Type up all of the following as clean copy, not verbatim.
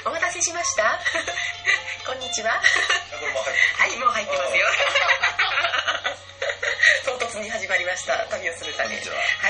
お待たせしましたこんにちははい、もう入ってますよ唐突に始まりました旅をするため。はい、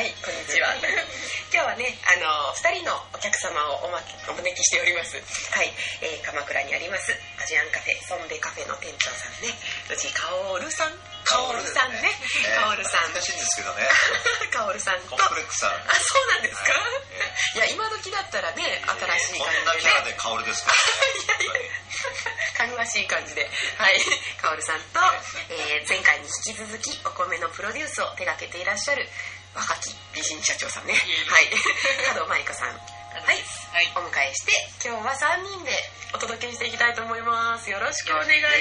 こんにちは今日はね、2人のお客様をお招きしております。はい、鎌倉にありますアジアンカフェソンベカフェの店長さんね、うちカオルさんね、カオルさん難しいんですけどねカオルさんとコンプレックスある。 あ、そうなんですか、いや、今時だったらね、新しい感じでね、 こんなキャラでカオルですかかぐわしい感じで、はい、カオルさんと、前回に引き続きお米のプロデュースを手掛けていらっしゃる若き美人社長さんね、はい加藤舞香さん、はい、お迎えして今日は3人でお届けしていきたいと思います。よろしくお願いします。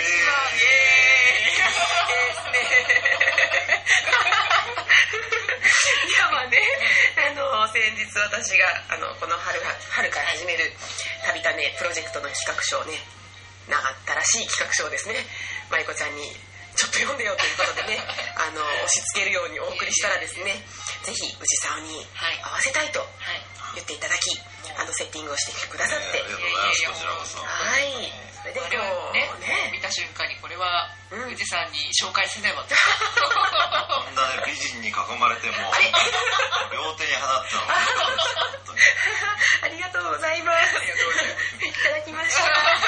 いや、まあね、先日私がこの春から始める旅種プロジェクトの企画書をね、長ったらしい企画書をですね、舞子ちゃんにちょっと読んでよということでね押し付けるようにお送りしたらですね、ぜひ内さんに合わせたいと言っていただき、セッティングをしてくださって、 ありがとうございます。こちらこそ。 はい、それで今日ね、 見た瞬間にこれは内さんに紹介せねばとこんなね、美人に囲まれても両手に放ってのありがとうございます。いただきました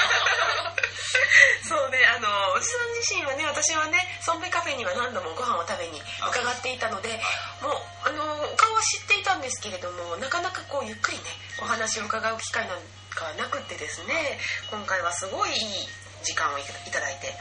そうね、おじさん自身はね、私はね、ソンベカフェには何度もご飯を食べに伺っていたので、もうお顔は知っていたんですけれども、なかなかこうゆっくりねお話を伺う機会なんかなくってですね、今回はすごいいい時間をいただいて、はい、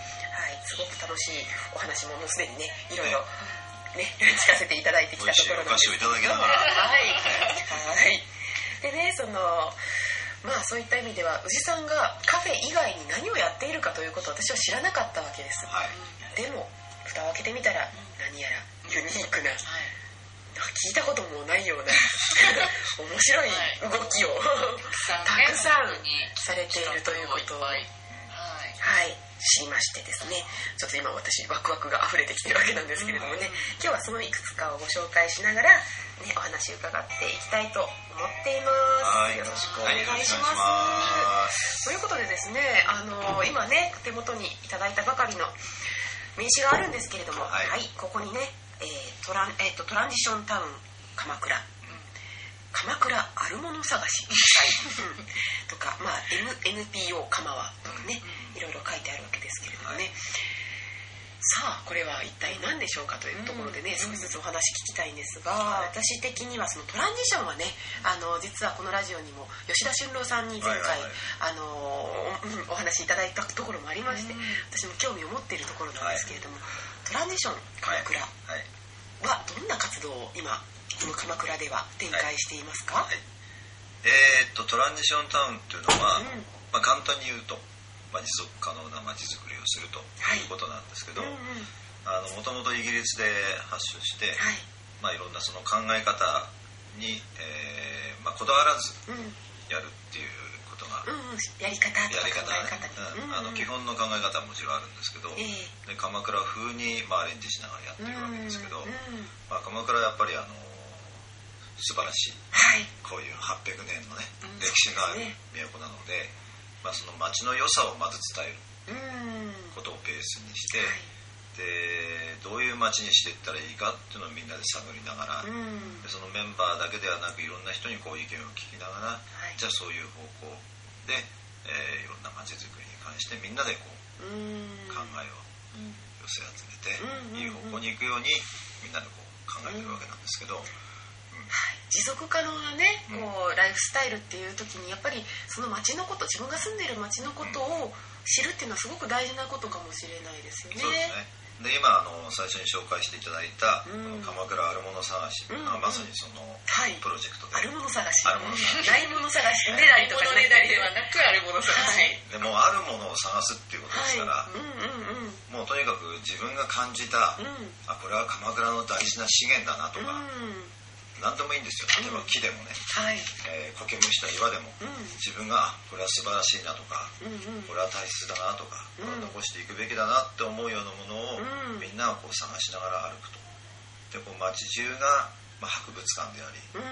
すごく楽しいお話ももうすでにね、いろいろね聞かせていただいてきたところなんですけど、 美味しいお菓子をいただきながら、 はい、でね、まあそういった意味では宇治さんがカフェ以外に何をやっているかということを私は知らなかったわけです、でも蓋を開けてみたら何やらユニークな、聞いたこともないような面白い動きをたくさんされているということを、はい、知りましてですね、ちょっと今私ワクワクが溢れてきてるわけなんですけれどもね、今日はそのいくつかをご紹介しながら、ね、お話を伺っていきたいと思っています。よろしくお願いします。ということでですね、今ね手元にいただいたばかりの名刺があるんですけれども、はい、ここにね、トランジションタウン鎌倉、鎌倉あるもの探しとか、まあ、NPO 鎌はとかね、いろいろ書いてあるわけですけれどもね、さあこれは一体何でしょうかというところでね、少しずつお話聞きたいんですが、私的にはそのトランジションはね、実はこのラジオにも吉田俊郎さんに前回、お話いただいたところもありまして、私も興味を持っているところなんですけれども、トランジション鎌倉はどんな活動を今この鎌倉では展開していますか？ トランジションタウンというのは、簡単に言うと、持続可能な街づくりをするということなんですけど、もともとイギリスで発祥して、いろんなその考え方に、こだわらずやるっていうことが、 やり方とか考え方基本の考え方はもちろんあるんですけど、で鎌倉風にアレンジしながらやっているわけですけど、鎌倉はやっぱり素晴らしい、こういう800年のね、歴史がある都なので、その街の良さをまず伝えることをベースにして、でどういう街にしていったらいいかっていうのをみんなで探りながら、でそのメンバーだけではなくいろんな人にこう意見を聞きながら、じゃあそういう方向で、いろんな街づくりに関してみんなでこう考えを寄せ集めて、いい方向に行くようにみんなでこう考えてるわけなんですけど、 持続可能なね、こうライフスタイルっていう時にやっぱりその街のこと、自分が住んでいる街のことを知るっていうのはすごく大事なことかもしれないですよね。 そうですね。で今最初に紹介していただいた、鎌倉あるもの探し、まさにそのプロジェクトで、 あるもの探し、ないもの探し、ねだりとかねだりではなくあるもの探し、 でもあるものを探すっていうことですから、もうとにかく自分が感じた、これは鎌倉の大事な資源だなとか、何でもいいんですよ。例えば木でもね、苔むした岩でも、自分がこれは素晴らしいなとか、これは大切だなとか、これは残していくべきだなって思うようなものを、みんながこう探しながら歩くと。でこう街中が、博物館であり、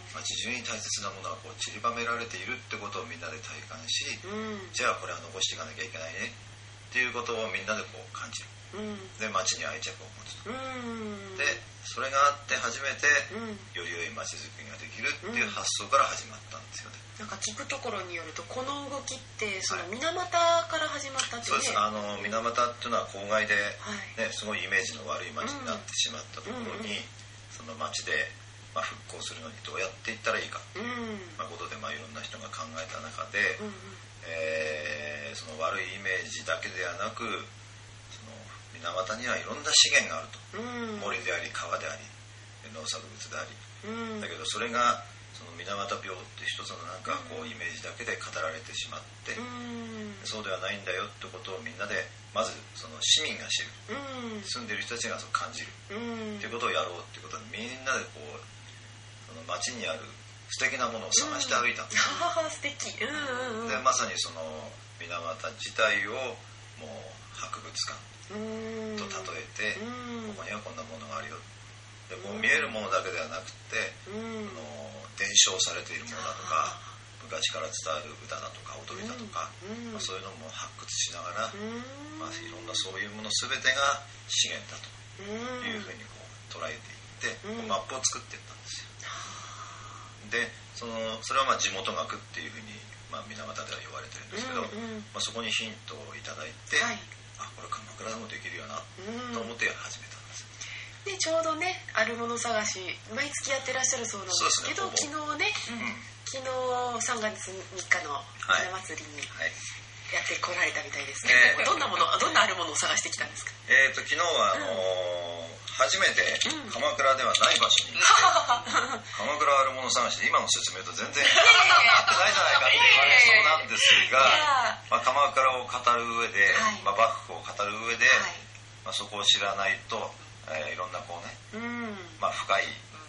街中に大切なものがこう散りばめられているってことをみんなで体感し、じゃあこれは残していかなきゃいけないねっていうことをみんなでこう感じる、で街に愛着を持つと、でそれがあって初めてより良い街づくりができるっていう発想から始まったんですよね。 なんか聞くところによるとこの動きってその水俣から始まったってね、 そうです。水俣っていうのは郊外で、ね、すごいイメージの悪い街になってしまったところに、その街で、復興するのにどうやっていったらいいか、ことで、いろんな人が考えた中で、その悪いイメージだけではなく、その水俣にはいろんな資源があると、森であり川であり農作物であり、だけどそれがその水俣病って一つのなんかこうイメージだけで語られてしまって、そうではないんだよってことをみんなでまずその市民が知る、住んでいる人たちがそう感じる、っていうことをやろうっていうことでみんなでこうその街にある素敵なものを探して歩いたんですよ、 素敵、 でまさにその水俣自体をもう博物館と例えて、ここにはこんなものがあるよで、こう見えるものだけではなくて、伝承されているものだとか昔から伝わる歌だとか踊りだとか、そういうのも発掘しながら、いろんなそういうもの全てが資源だというふうにこう捉えていって、マップを作っていったんですよ。でそれは地元学っていうふうに、水俣では言われてるんですけど、そこにヒントをいただいて、これ鎌倉でもできるよなと思って始めたんです。 でちょうどねあるもの探し毎月やってらっしゃるそうなんですけど、昨日ね、昨日3月3日の花祭りにやってこられたみたいですね、どんなあるものを探してきたんですか？ 昨日は初めて鎌倉ではない場所に鎌倉あるもの探しで今の説明と全然合ってないじゃないかって言われそうなんですが、鎌倉を語る上で、幕府を語る上で、そこを知らないといろんなこうね、深い、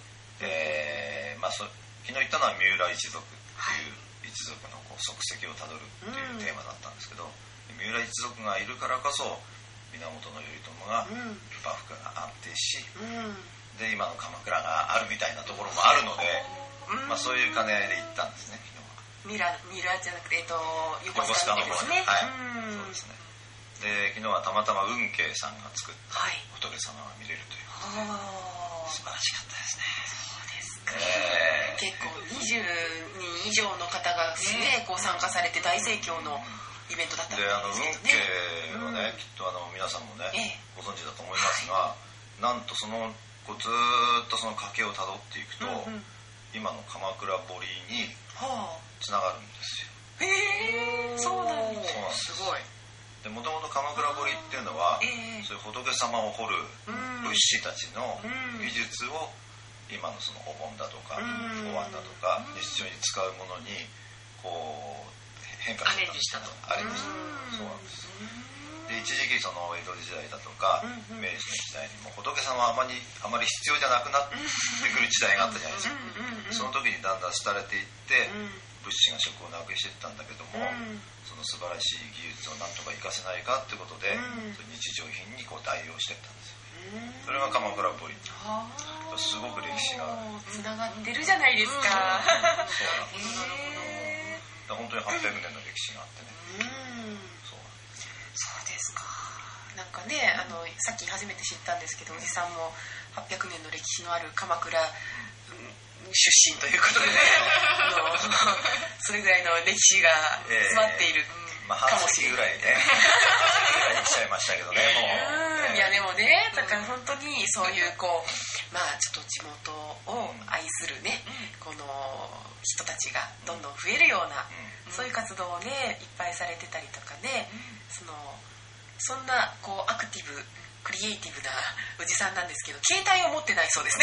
昨日言ったのは三浦一族っていう一族のこう足跡をたどるっていうテーマだったんですけど、三浦一族がいるからこそ源頼朝が幕府が安定し、で今の鎌倉があるみたいなところもあるので、そういう兼ね合いで行ったんですね。 昨日は三浦じゃなくて横須賀の方ですね。 そうですね。で昨日はたまたま運慶さんが作った仏様が見れるという素晴らしかったですね。 結構20人以上の方がね、こう参加されて大盛況のイベントだったんですけどね。 運慶はね、きっと皆さんもね、ご存知だと思いますが、なんとずっとその家系をたどっていくと、今の鎌倉堀につながるんですよ。そうなんです。すごい。 でもともと鎌倉堀っていうのは、そういう仏様を彫る仏師たちの技術を今のそのお盆だとかお椀だとか日常に使うものにこう変化してたと。アレンジした。そうなんです。で一時期その江戸時代だとか明治の時代にも仏様はあまり必要じゃなくなってくる時代があったじゃないですか。その時にだんだん廃れていって仏師が職をなくしていったんだけども、その素晴らしい技術をなんとか活かせないかってことで、日常品にこう代用していったんですよ。それが鎌倉堀。すごく歴史がつながってるじゃないですか。 そうなんです。本当に800年の歴史があってね。 そうですか。なんかね、さっき初めて知ったんですけど、おじさんも800年の歴史のある鎌倉出身ということで、それぐらいの歴史が詰まっているかもしれない。 半世紀ぐらいね。半世紀ぐらいに来ちゃいましたけどね、もう。 いやでもね、だから本当にそういうこう、ちょっと地元を愛するね、この人たちがどんどん増えるような、そういう活動をね、いっぱいされてたりとかね、そんなこうアクティブクリエイティブなおじさんなんですけど、携帯を持ってないそうですね。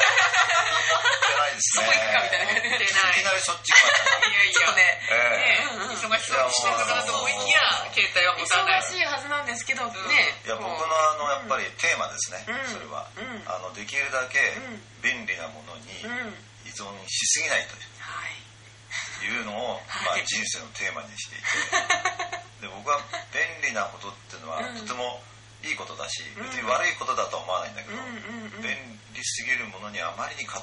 そこ行くかみたいな感じで。 いきなりそっちか。 ちょっとね、 忙しそうにしてる方だと思いきや、携帯は持たない。 忙しいはずなんですけどね。 いや僕のやっぱりテーマですね。それはできるだけ便利なものに依存しすぎないというのを人生のテーマにしていて、で僕は便利なことっていうのはとてもいいことだし、別に悪いことだとは思わないんだけど、便利すぎるものにあまりに偏るっ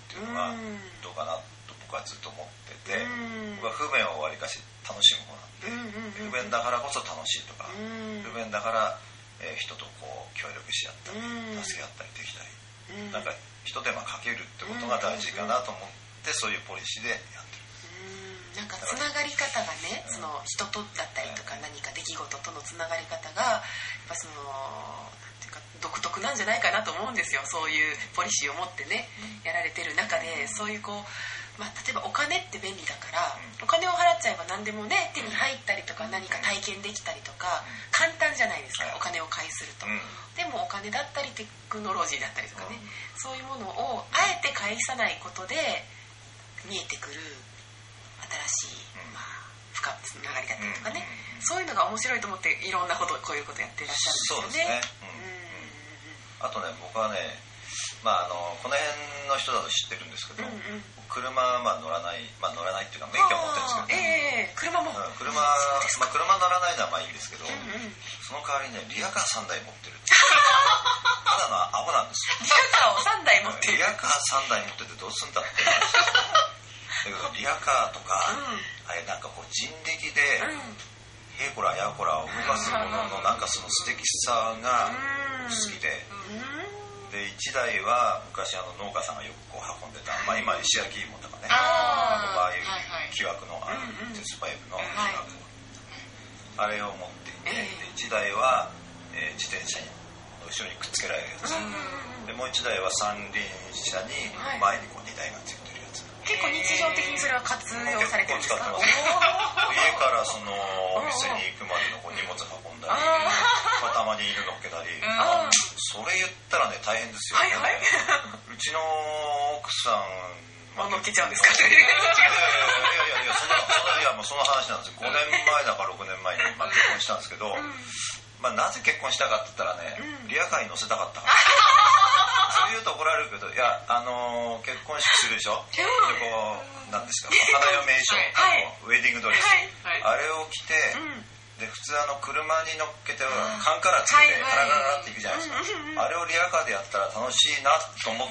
っていうのがどうかなと僕はずっと思ってて、僕は不便をわりかし楽しむ方なんで、不便だからこそ楽しいとか、不便だから、人とこう協力し合ったり助け合ったりできたり、なんか一手間かけるってことが大事かなと思ってそういうポリシーでやってる。 なんかつながり方がね、その人とだったりとか何か出来事とのつながり方がやっぱそのなんていうか独特なんじゃないかなと思うんですよ。そういうポリシーを持ってねやられてる中で、そういうこう、例えばお金って便利だから、お金を払っちゃえば何でもね手に入ったりとか何か体験できたりとか簡単じゃないですか、お金を介すると。でもお金だったりテクノロジーだったりとかね、そういうものをあえて介さないことで見えてくる新しい、深つながりだったりとかね、そういうのが面白いと思っていろんなことこういうことやってらっしゃるんですよね。そうですね。あとね、僕はね、この辺の人だと知ってるんですけど、車乗らないっていうか免許は持ってるんですけど、 車も、 車乗らないのはまあいいんですけど、その代わりねリアカー3台持ってる。ただのアホなんですよ。 リアカーを3台持ってる。 リアカー3台持っててどうすんだって話。だけどリアカーとか、あれなんかこう人力で、へいこらやこらを動かすもののなんかその素敵さが好きで、で1台は昔農家さんがよくこう運んでた、今石焼き芋とかね、ああいう木枠の鉄パイプの木枠、あれを持っていて、1台は、自転車の後ろにくっつけられるやつ、でもう1台は三輪車に前にこう2台がついてるやつ。 結構日常的にそれは活用されてるんですか？ 結構使ってます。家からそのお店に行くまでのこう荷物運んだり、たまに犬乗っけたり、それ言ったらね大変ですよね。うちの奥さん乗っけちゃうんですか？いやもうその話なんですよ。5年前だか6年前に結婚したんですけど、なぜ結婚したかって言ったらね、リアカーに乗せたかったから。そう言うと怒られるけど、いや結婚式するでしょ。でこうなんですか、花嫁衣装、ウェディングドレス、あれを着て、で普通車に乗っけてカンカラつけてガラガラっていくじゃないですか。あれをリアカーでやったら楽しいなと思って、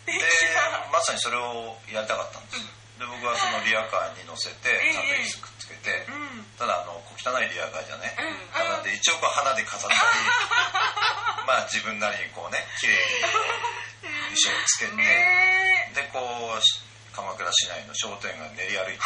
でまさにそれをやりたかったんです。で僕はそのリアカーに乗せてちゃんと椅子くっつけて、ただ小汚いリアカーじゃね、で一応こう花で飾ったり自分なりにこうね綺麗に衣装をつけて、でこう鎌倉市内の商店街練り歩いて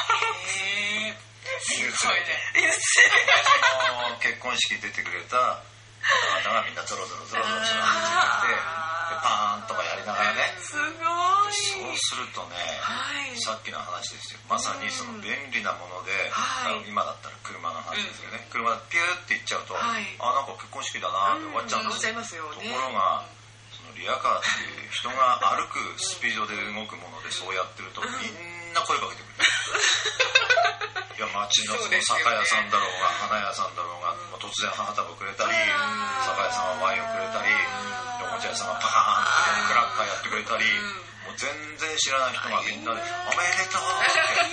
結婚式出てくれた方々がみんなゾロゾロその話に出てパーンとかやりながらね、 すごい。 そうするとね、さっきの話ですよ、まさにその便利なもので、今だったら車の話ですよね、車ピューって行っちゃうと、なんか結婚式だなって終わっちゃうんですよ。ところがそのリアカーっていう人が歩くスピードで動くものでそうやってるとみんな声かけてくる。いや街のその酒屋さんだろうが花屋さんだろうが、突然花束くれたり、酒屋さんがワインをくれたり、おもちゃ屋さんがパーンってクラッカーやってくれたり、もう全然知らない人がみんなでおめでとう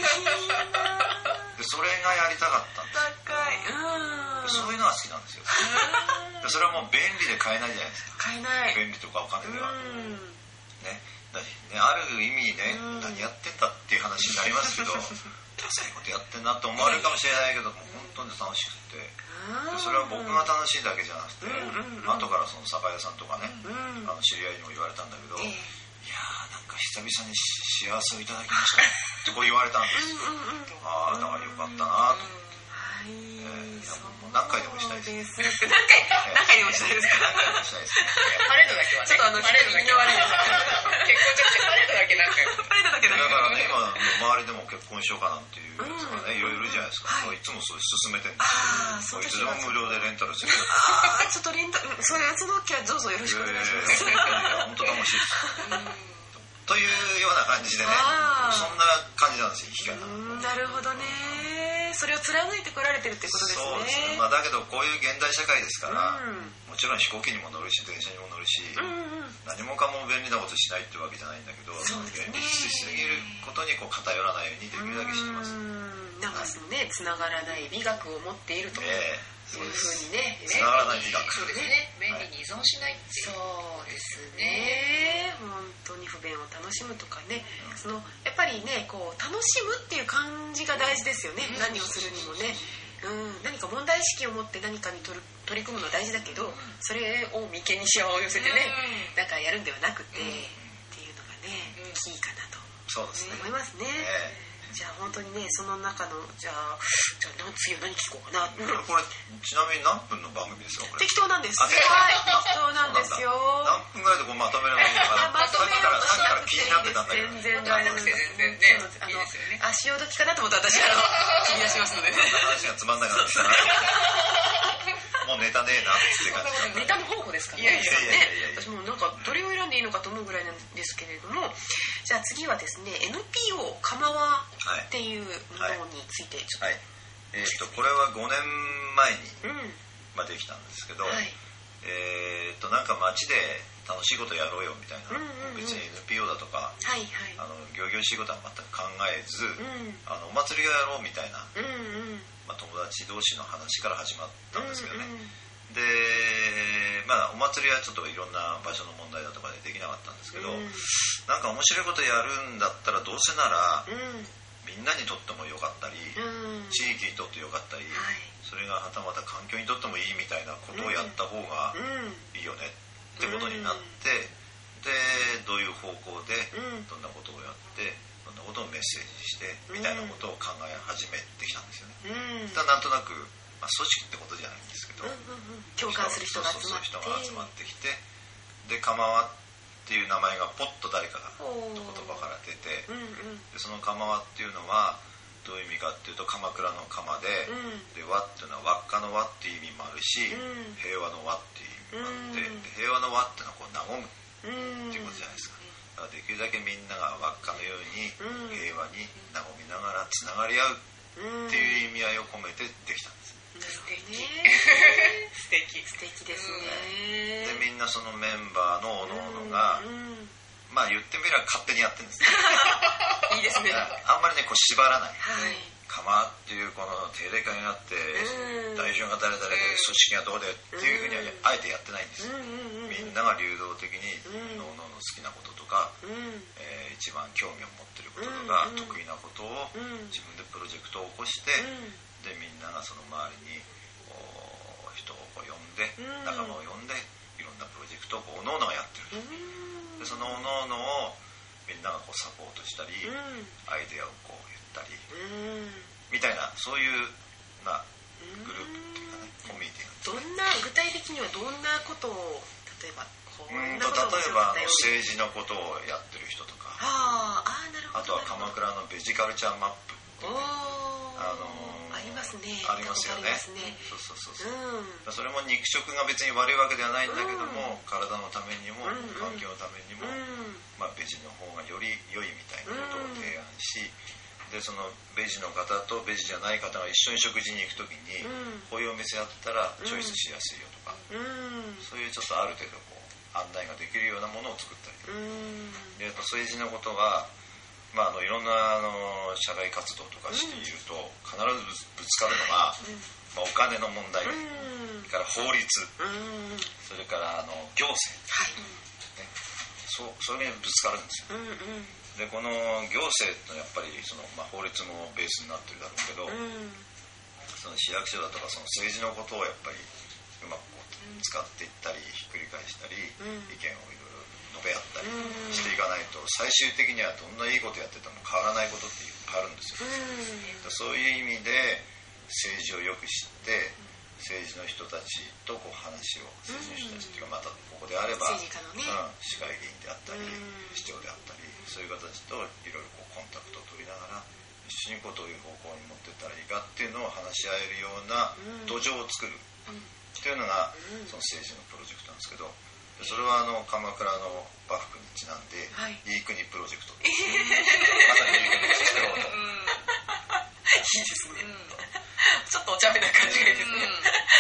ってでそれがやりたかったんですよ。そういうのが好きなんですよ。でそれはもう便利で買えないじゃないですか。 買えない。 便利とかお金ではね。ある意味ね、何やってんだっていう話になりますけど、ダサいことやってんなって思われるかもしれないけど、本当に楽しくて、それは僕が楽しいだけじゃなくて、後からその酒屋さんとかね、知り合いにも言われたんだけど、いやーなんか久々に幸せをいただきましたってこう言われたんですよ。ああだからよかったなと思って。何回でもしたいです。 何回でもしたいですか？ 何回でもしたいです。 パレードだけはね。ちょっとパレードだけは悪いです。結婚じゃなくてパレードだけなんか。 パレードだけだからね、今周りでも結婚しようかなんていうやつがね、いろいろいるじゃないですか。いつもそれ進めてるんですよ。いつでも無料でレンタルする。 ちょっとレンタル、その時はどうぞよろしくお願いします。 本当楽しいです。というような感じでね、そんな感じなんですよ、生き方。 なるほどね。それを貫いてこられてるってことですね。 そうですね。だけどこういう現代社会ですから、もちろん飛行機にも乗るし電車にも乗るし、何もかも便利なことしないってわけじゃないんだけど、便利しすぎることにこう偏らないようにできるだけしてます。 なんかそのね、つながらない美学を持っていると。 そういう風にね、 繋がらない美学。 そうですね。便利に依存しないっていう。 そうですね。本当に不便を楽しむとかね、やっぱりね、こう楽しむっていう感じが大事ですよね。何をするにもね。何か問題意識を持って何かに取り組むのは大事だけど、それを眉間にしわを寄せてね、なんかやるんではなくて、っていうのがね、キーかなと思いますね。じゃあ本当にね、その中のじゃあ次は何聞こうかな。 これちなみに何分の番組ですか？これ適当なんです。はい、適当なんですよ。 何分ぐらいでこうまとめればいいのかな。さっきから気になってたんだけど。 全然大丈夫です。全然ね。潮時かなと思って私気に出しますのでね。 話がつまんないなってきたら。もうネタねえなって感じ。 ネタの宝庫ですからね。私もなんかどれを選んでいいのかと思うぐらいなんですけれども、じゃあ次はですね、 NPO かまわっていうものについてちょっと、 これは5年前にできたんですけど、なんか街で楽しいことやろうよみたいな、別に NPO だとか仰々しいことは全く考えず、お祭りをやろうみたいな、友達同士の話から始まったんですけどね。で、お祭りはちょっといろんな場所の問題だとかでできなかったんですけど、なんか面白いことやるんだったらどうせなら、みんなにとってもよかったり、地域にとってよかったり、それがはたまた環境にとってもいいみたいなことをやった方がいいよねってことになって、でどういう方向でどんなことをやってどんなことをメッセージしてみたいなことを考え始めてきたんですよね。なんとなく、組織ってことじゃないんですけど、 共感する人が集まってきて、でかまわっていう名前がポッと誰かが言葉から出て、でそのかまわっていうのはどういう意味かっていうと、鎌倉の鎌で、で和っていうのは輪っかの輪っていう意味もあるし、平和の和っていう意味もあって、平和の和っていうのはこう和むっていうことじゃないですか。だからできるだけみんなが輪っかのように平和に和みながらつながり合うっていう意味合いを込めてできたんです。 素敵ですね。 でみんなそのメンバーのおのおのが、言ってみれば勝手にやってるんですいいですね。 あんまりねこう縛らない、かまっていうこの定例会になって、代表が誰々で組織がどうでっていうふうにはあえてやってないんです。みんなが流動的におのおの好きなこととか、一番興味を持ってることとか、得意なことを自分でプロジェクトを起こして、でみんながその周りに人を呼んで、仲間を呼んでいろんなプロジェクトをおのおのがやってる。でそのおのおのをみんながこうサポートしたり、アイデアをこう言ったり、みたいな、そういうグループっていうかね、コミュニティなんです。 具体的にはどんなことを、例えば例えば政治のことをやってる人とか、あとは鎌倉のベジカルチャーマップっていうね、 ありますね。 ありますよね。そう。それも肉食が別に悪いわけではないんだけども、体のためにも環境のためにも、ベジの方がより良いみたいなことを提案し、でそのベジの方とベジじゃない方が一緒に食事に行くときに、こういうお店やったらチョイスしやすいよとか、そういうちょっとある程度こう案内ができるようなものを作ったりとか、でやっぱ政治のことがいろんな社会活動とかしていると必ずぶつかるのが、お金の問題から法律、それから行政、それにぶつかるんですよ。でこの行政ってやっぱり法律もベースになってるだろうけど、その市役所だとかその政治のことをやっぱりうまく使っていったりひっくり返したり、意見をいろいろ述べ合ったりしていかないと、最終的にはどんないいことやってても変わらないことっていっぱいあるんですよ。そういう意味で政治をよく知って、政治の人たちとこう話を、政治の人たちっていうか、またここであれば市会議員であったり市長であったり、そういう方たちといろいろこうコンタクトを取りながら一緒にこうどういう方向に持っていったらいいかっていうのを話し合えるような土壌を作るっていうのがその政治のプロジェクトなんですけど、それは鎌倉の幕府にちなんで、いい国プロジェクトってまさにいい国にしてろうと。 いいですね。ちょっとお茶目な感じがいいですね。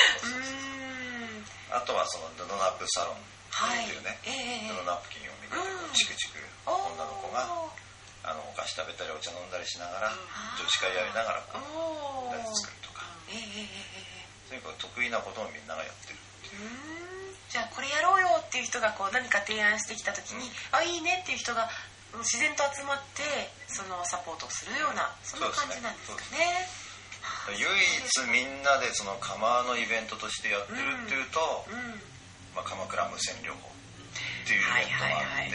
あとはその布ナップサロンっていうね、布ナプキンを見てチクチク女の子がお菓子食べたりお茶飲んだりしながら女子会やりながらこう作るとか、そういうにかく得意なことをみんながやってる。 じゃあこれやろうよっていう人がこう何か提案してきた時に、あ、いいねっていう人が自然と集まってそのサポートをするような、そんな感じなんですかね。 唯一みんなでその釜のイベントとしてやってるっていうと、鎌倉無線旅行っていうイベントがあって、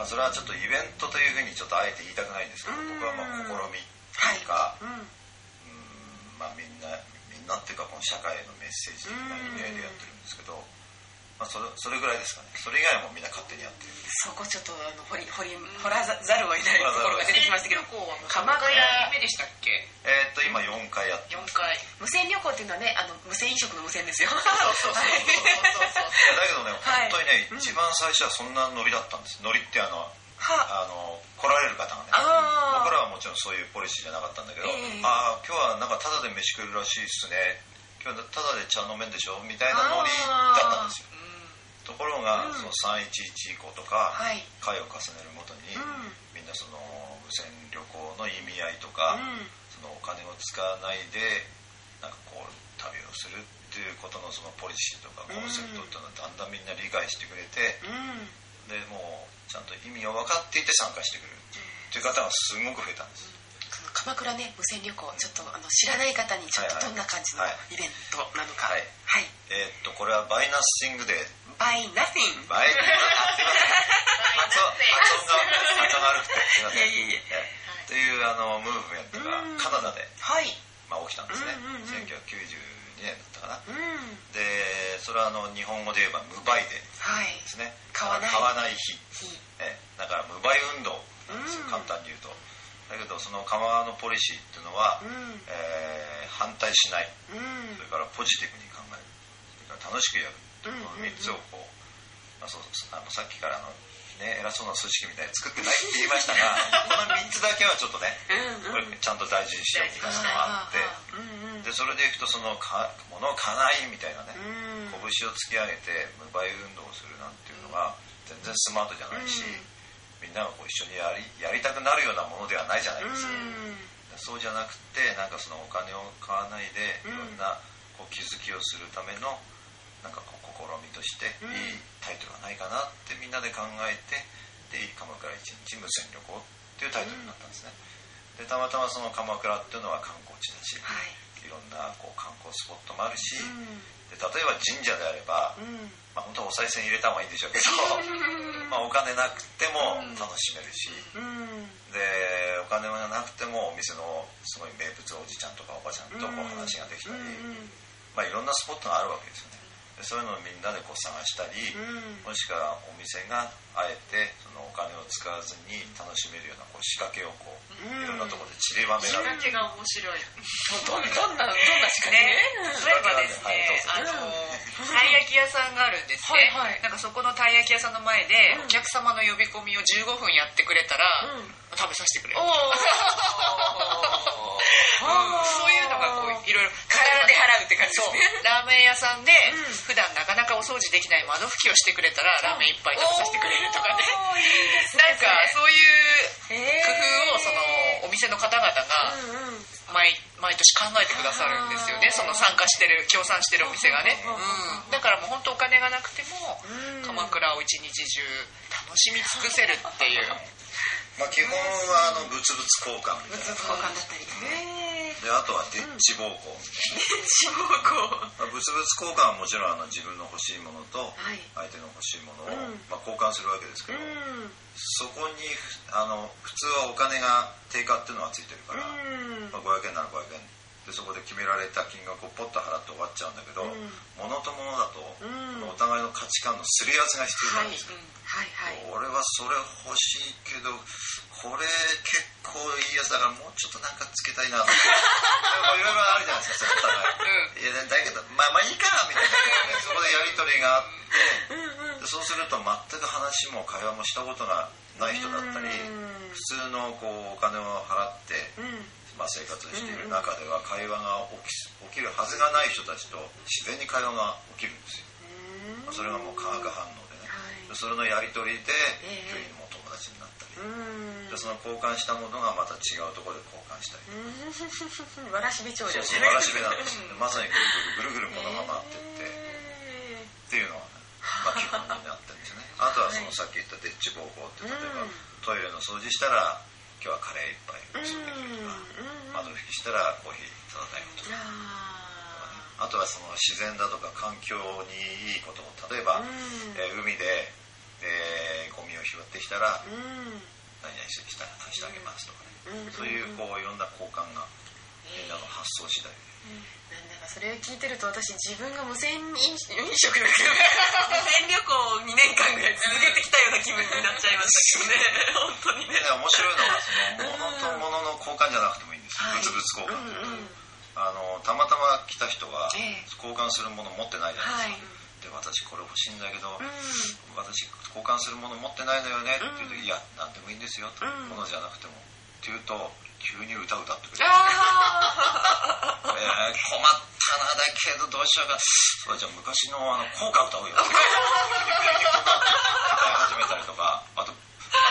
それはちょっとイベントというふうにちょっとあえて言いたくないんですけど、僕は試みっていうか、みんなっていうかこの社会へのメッセージ的な意味合いでやってるんですけど、それぐらいですかね。それ以外もみんな勝手にやってる。 そこちょっと掘らざるを得ないところが出てきましたけど、鎌倉目でしたっけ？ 今4回やって 4回。 無線旅行っていうのはね、無線飲食の無線ですよ。 そうだけどね、本当にね、一番最初はそんなノリだったんです。ノリって来られる方がね、僕らはもちろんそういうポリシーじゃなかったんだけど、今日はなんかタダで飯食えるらしいっすね、今日はタダで茶飲めんでしょみたいなノリだったんですよ。ところが、その311以降とか、回を重ねるごとに、みんなその無線旅行の意味合いとか、そのお金を使わないでなんかこう旅をするっていうことのそのポリシーとかコンセプトっていうのはだんだんみんな理解してくれて、でもうちゃんと意味を分かっていて参加してくれるっていう方がすごく増えたんです。 鎌倉ね、無線旅行ちょっと知らない方にちょっとどんな感じのイベントなのか。 これはバイナッシングデー。 バイナッシング。 バイナッシング。発音が悪くてすいません。というムーブメントがカナダで起きたんですね。1992年だったかな。でそれは日本語で言えば無売デーですね。買わない日。だから無売運動なんですよ、簡単に言うと。だけどその釜のポリシーっていうのは、反対しない、それからポジティブに考える、それから楽しくやる、この3つをこう、さっきから偉そうな組織みたいに作ってないって言いましたがこの3つだけはちょっとね、これちゃんと大事にしようみたいなのがあって、でそれでいくとその物を買わないみたいなね、拳を突き上げて無売運動をするなんていうのが全然スマートじゃないし、みんながこう一緒にやりたくなるようなものではないじゃないですか。そうじゃなくて、なんかそのお金を買わないでいろんなこう気づきをするためのなんかこう試みとしていいタイトルがないかなってみんなで考えて、で鎌倉一日無線旅行っていうタイトルになったんですね。でたまたまその鎌倉っていうのは観光地だし、いろんなこう観光スポットもあるし、で例えば神社であれば、本当はお賽銭入れた方がいいんでしょうけどお金なくても楽しめるし、でお金がなくてもお店のすごい名物おじちゃんとかおばちゃんとこう話ができたり、いろんなスポットがあるわけですよね。でそういうのをみんなでこう探したり、もしくはお店があえてそのお金を使わずに楽しめるようなこう仕掛けをこう、いろんなところで散りばめられる。 仕掛けが面白い。 どんな仕掛けね。 例えばですね、たい焼き屋さんがあるんですね。なんかそこのたい焼き屋さんの前でお客様の呼び込みを15分やってくれたら、食べさせてくれる。そういうのがこういろいろ体で払うって感じですね。 ラーメン屋さんで普段なかなかお掃除できない窓拭きをしてくれたらラーメン一杯食べさせてくれるとかね。なんかそういう工夫をそのお店の方々が毎年考えてくださるんですよね。その参加してる協賛してるお店がね。だからもう本当お金がなくても鎌倉を一日中楽しみ尽くせるっていう。 基本は物々交換みたいな。 物々交換だったりで、あとはデッチ暴行みたいな。物々交換はもちろん自分の欲しいものと相手の欲しいものを交換するわけですけど、そこに普通はお金が定価っていうのがついてるから、500円なら500円でそこで決められた金額をポッと払って終わっちゃうんだけど、物と物だとお互いの価値観のすり合わせが必要なんですよ。俺はそれ欲しいけどこれ結構いいやつだからもうちょっとなんかつけたいなとかいろいろあるじゃないですか。いやだけどまあいいかみたいな、そこでやり取りがあって、そうすると全く話も会話もしたことがない人だったり、普通のこうお金を払って生活している中では会話が起きるはずがない人たちと自然に会話が起きるんですよ。それがもう化学反応でね、それのやり取りで今日も友達形になったり、でその交換したものがまた違うところで交換したり、 わらしべ長者ですね。わらしべなんですよね。まさにぐるぐるぐるぐるものが回ってってっていうのはね、基本になってるんですよね。あとはそのさっき言ったデッチ方法って、例えばトイレの掃除したら今日はカレー一杯注げるとか、窓拭きしたらコーヒーただだよとか、あとはその自然だとか環境にいいことを、例えば、海で、ゴミを拾ってきたら、何々してあげますとかね、そういういろんな交換がみんなの発想次第で、 なんかそれを聞いてると私自分が無線飲食だけど無線旅行を2年間ぐらい続けてきたような気分になっちゃいましたけどね本当にね。 面白いのはその物と物の交換じゃなくてもいいんですよ、物々交換というと、たまたま来た人は交換するもの持ってないじゃないですか、で私これ欲しいんだけど、私交換するもの持ってないのよねって言うと、いや何でもいいんですよと、ものじゃなくてもって言うと急に歌ってくれる困ったな、だけどどうしようか、それじゃあ昔の校歌歌うよって始めたりとか、あと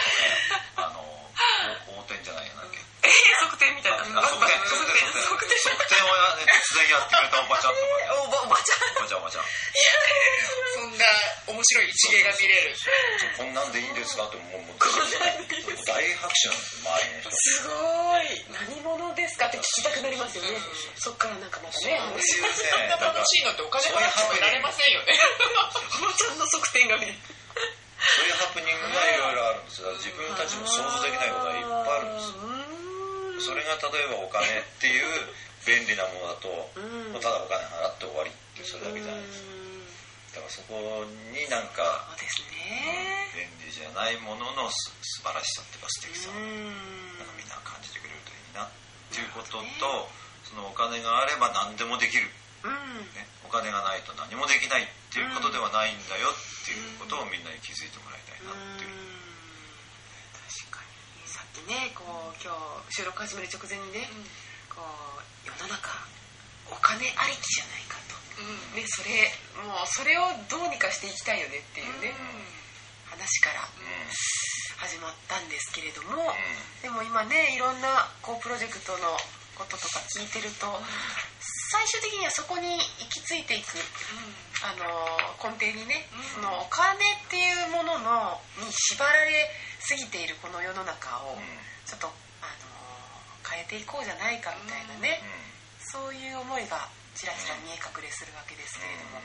横転じゃないやなんだっけ、 側転みたいな、側転を突然やってくれたおばちゃんとか、おばちゃんそんな面白い一芸が見れる、 こんなんでいいんですかって、もう大拍手なんですよ、周りの人。 すごい、何者ですかって聞きたくなりますよね、そっからなんかまたね、 そんな楽しいのってお金払っても得られませんよねおばちゃんの側転が見れる、 そういうハプニングがいろいろあるんですよ。自分たちも想像できないことがいっぱいあるんですよ。それが例えばお金っていう便利なものだと、ただお金払って終わりってそれだけじゃないです。だからそこになんか便利じゃないものの素晴らしさっていうか素敵さをなんかみんな感じてくれるといいなっていうことと、そのお金があれば何でもできる、ね、お金がないと何もできないっていうことではないんだよっていうことをみんなに気づいてもらいたいなっていう。 確かにさっきね今日収録始める直前にね、世の中お金ありきじゃないかと、ね、それをどうにかしていきたいよねっていうね、話から始まったんですけれども、でも今ねいろんなプロジェクトのこととか聞いてると、最終的にはそこに行き着いていく、根底にね、そのお金っていうものに縛られすぎているこの世の中をちょっと変えていこうじゃないかみたいなね、そういう思いがちらちら見え隠れするわけですけれども、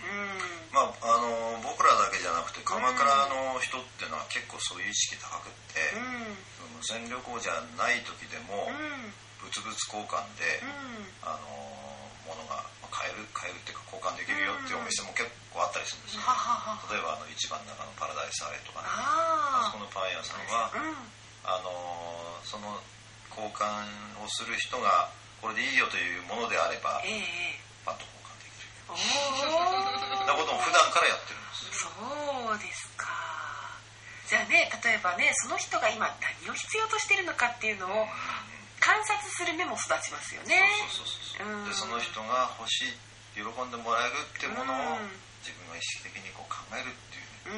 僕らだけじゃなくて鎌倉の人っていうのは結構そういう意識高くって、無線旅行じゃない時でも、物々交換で、物が買えるっていうか交換できるよっていうお店も結構あったりするんですよ、例えば一番中のパラダイスアレとかね、あそこのパン屋さんは、その交換をする人がこれでいいよというものであれば、パッと交換できる。そんなことも普段からやってるんですよ。 そうですか。じゃあね、例えばね、その人が今何を必要としているのかっていうのを観察する目も育ちますよね。 でその人が欲しい、喜んでもらえるっていうものを自分が意識的に考えるっていう、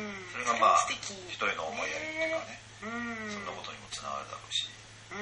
それが一人の思いやりっていうかね、そんなことにもつながるだろうし、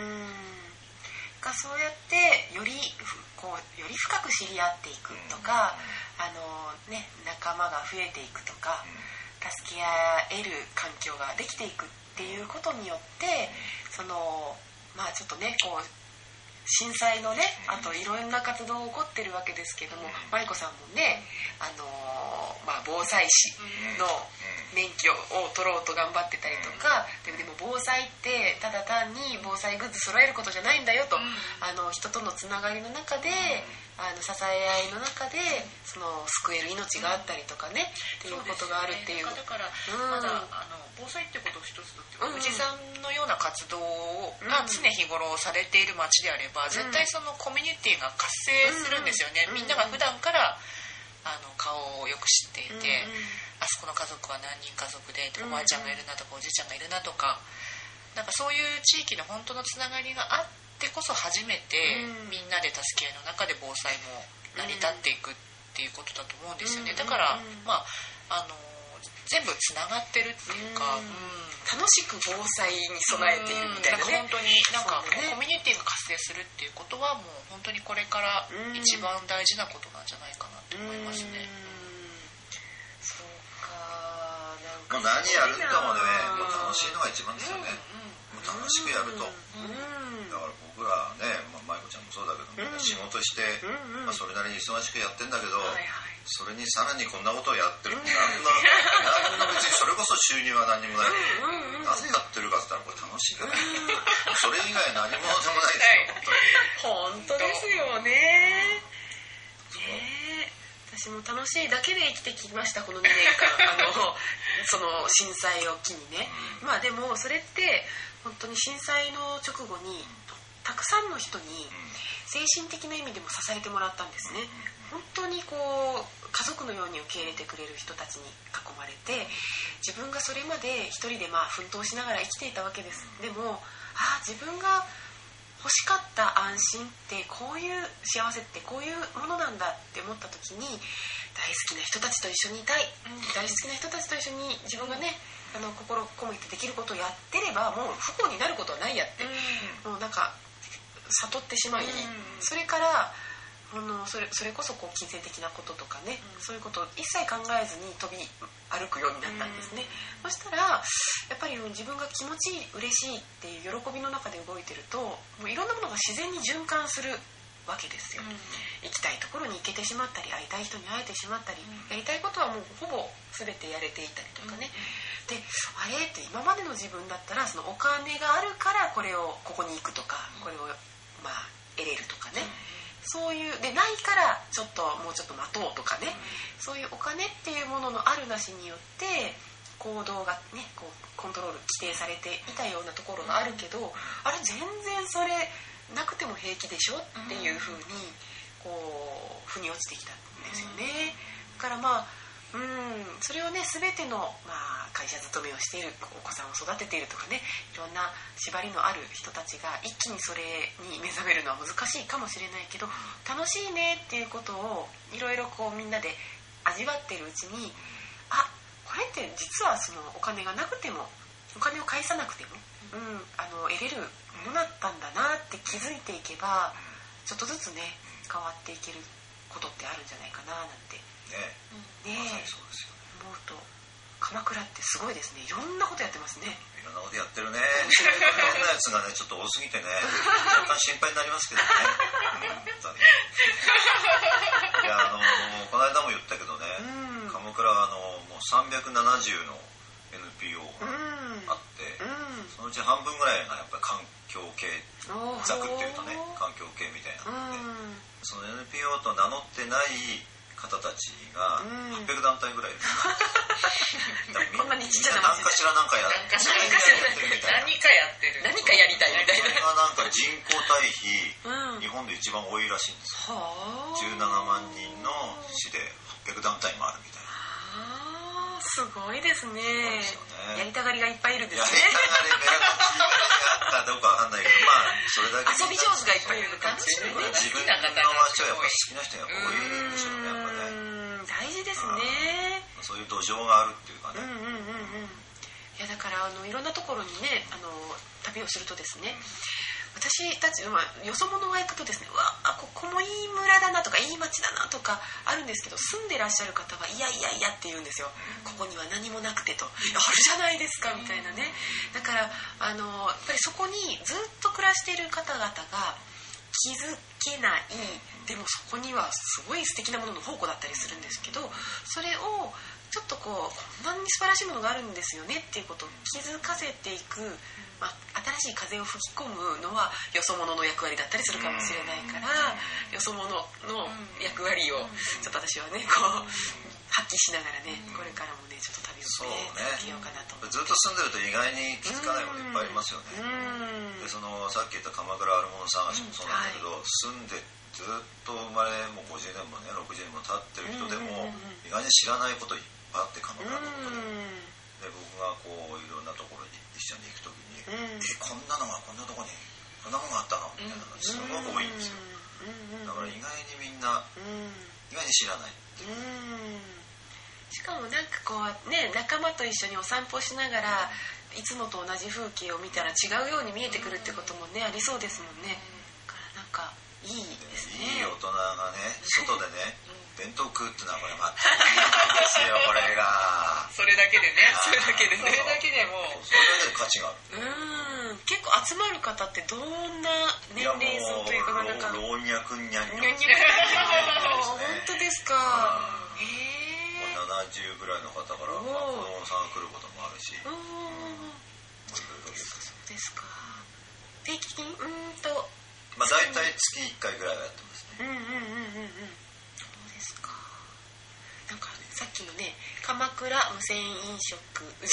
そうやってより深く知り合っていくとか、仲間が増えていくとか、助け合える環境ができていくっていうことによって、ちょっとね震災のね、あといろんな活動が起こってるわけですけども、舞子さんもね、防災士の免許を取ろうと頑張ってたりとか、でも防災ってただ単に防災グッズ揃えることじゃないんだよと、人とのつながりの中で、支え合いの中で救える命があったりとかね、っていうことがあるっていう。 だからまだ防災ってことを一つだって、富士山のような活動が常日頃されている町であれば、絶対そのコミュニティが活性するんですよね。みんなが普段から顔をよく知っていて、あそこの家族は何人家族で、おばあちゃんがいるなとかおじいちゃんがいるなとか、なんかそういう地域の本当のつながりがあってこそ初めて、みんなで助け合いの中で防災も成り立っていくっていうことだと思うんですよね。だから全部つながってるっていうか、 楽しく防災に備えているみたいなね。 本当になんかコミュニティが活性するっていうことはもう本当にこれから一番大事なことなんじゃないかなと思いますね。 そうか、 もう何やるかもね、もう楽しいのが一番ですよね。もう楽しくやると。だから僕らね、舞子ちゃんもそうだけど、仕事して、それなりに忙しくやってんだけど、それにさらにこんなことをやってるって何の別にそれこそ収入は何にもない。なぜやってるかって言ったらこれ楽しいから。それ以外何者でもないですよ。本当ですよね。私も楽しいだけで生きてきました、この2年間。その震災を機にね。まあでもそれって本当に震災の直後にたくさんの人に精神的な意味でも支えてもらったんですね。本当にこう家族のように受け入れてくれる人たちに囲まれて、自分がそれまで一人で奮闘しながら生きていたわけです。でも自分が欲しかった安心ってこういう幸せってこういうものなんだって思った時に、大好きな人たちと一緒にいたい、大好きな人たちと一緒に自分がね心込めてできることをやってればもう不幸になることはないやって、もうなんか悟ってしまい、それからそれこそ金銭的なこととかね、そういうことを一切考えずに飛び歩くようになったんですね。そしたらやっぱり自分が気持ちいい、嬉しいっていう喜びの中で動いてると、もういろんなものが自然に循環するわけですよ。行きたいところに行けてしまったり、会いたい人に会えてしまったり、やりたいことはもうほぼ全てやれていたりとかね。で、あれって今までの自分だったらそのお金があるからここに行くとか、これを得れるとかね、そういうでないからもうちょっと待とうとかね、そういうお金っていうもののあるなしによって行動がねコントロール規定されていたようなところがあるけど、あれ全然それなくても平気でしょっていう風に腑に落ちてきたんですよね。だからそれをね全ての会社勤めをしているお子さんを育てているとかね、いろんな縛りのある人たちが一気にそれに目覚めるのは難しいかもしれないけど、楽しいねっていうことをいろいろみんなで味わってるうちに、これって実はそのお金がなくても、お金を返さなくても、得れるものだったんだなって気づいていけば、ちょっとずつね変わっていけることってあるんじゃないかななんてまさにそうですよね。 思うと鎌倉ってすごいですね。いろんなことやってますね。 いろんなことやってるね。いろんなやつがねちょっと多すぎてね若干心配になりますけどね。いやこの間も言ったけどね、鎌倉はもう370の NPO があって、そのうち半分ぐらいがやっぱり環境系、ざくっていうとね環境系みたいなので、その NPO と名乗ってない方たちが800団体ぐらいいる。 こんなにちっちゃな何かしら何かやってるみたいな。 何かやってる。 何かやりたいみたいな。 それがなんか人口対比、日本で一番多いらしいんですよ。17万人の市で800団体もあるみたいな。 すごいですね。やりたがりがいっぱいいるんですね。 やりたがりがどうかわかんないけど、それだけ遊び上手がいっぱいいるのかもしれないね。 自分の街はやっぱ好きな人が多いでしょうね、やっぱね。 大事ですね。 そういう土壌があるっていうかね。 いやだからいろんなところにね旅をするとですね、私たちよそ者が行くとですね、ここもいい村だなとかいい町だなとかあるんですけど、住んでらっしゃる方はいやって言うんですよ。ここには何もなくてと、あるじゃないですかみたいなね。だからやっぱりそこにずっと暮らしている方々が気づけない、でもそこにはすごい素敵なものの宝庫だったりするんですけど、それをちょっとこんなに素晴らしいものがあるんですよねっていうことを気づかせていく、新しい風を吹き込むのはよそ者の役割だったりするかもしれないから、よそ者の役割をちょっと私はね発揮しながらね、これからもねちょっと旅をね続けようかなと。 ずっと住んでると意外に気づかないこといっぱいありますよね。でさっき言った鎌倉あるもの探しもそうなんだけど、住んでずっと生まれもう50年もね60年も経ってる人でも意外に知らないこといっぱいあって、鎌倉のことで僕がいろんなところに一緒に行くときにこんなのがこんなとこにこんなものがあったのみたいなのすごく多いんですよ。だから意外にみんな意外に知らないっていう。 しかもなんかこうね、仲間と一緒にお散歩しながらいつもと同じ風景を見たら違うように見えてくるってこともね、ありそうですもんね。だからなんかいいですね。 いい大人がね、外でね、弁当食うってのはこれ待ってるんですよ、これが。 それだけでね、それだけでもう。 それだけで価値がある。 結構集まる方ってどんな年齢層というか、なんか老若にゃんにゃん。 本当ですか。 70ぐらいの方から、子供さんが来ることもあるし。 そうですか。定期金まあ大体月1回ぐらいはやってますね。 そうですか。なんかさっきのね、鎌倉無線飲食もうね、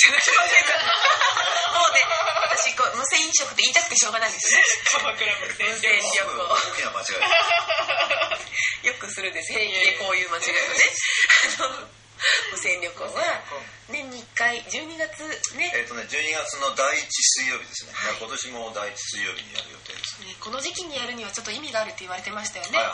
私無線飲食って言いたくてしょうがないんですよね。 鎌倉無線旅行。 大きな間違い。よくするんです。平気でこういう間違いをね。無線旅行は年に1回12月ね。 12月の第1水曜日ですね。今年も第1水曜日にやる予定です。 この時期にやるにはちょっと意味があるって言われてましたよね。